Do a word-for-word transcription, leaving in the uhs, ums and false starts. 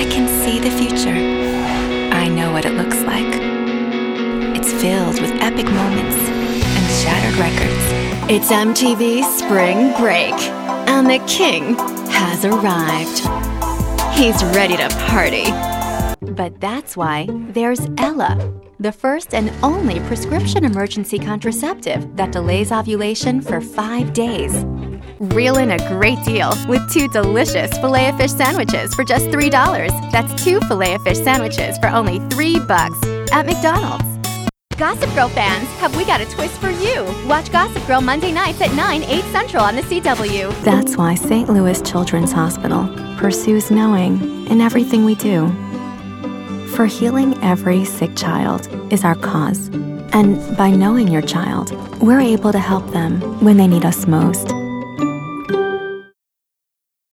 I can see the future. I know what it looks like. It's filled with epic moments and shattered records. It's M T V Spring Break, and the king has arrived. He's ready to party. But that's why there's Ella, the first and only prescription emergency contraceptive that delays ovulation for five days. Reel in a great deal with two delicious Filet-O-Fish sandwiches for just three dollars. That's two Filet-O-Fish sandwiches for only three bucks at McDonald's. Gossip Girl fans, have we got a twist for you? Watch Gossip Girl Monday nights at nine, eight Central on the C W. That's why Saint Louis Children's Hospital pursues knowing in everything we do. For healing every sick child is our cause. And by knowing your child, we're able to help them when they need us most.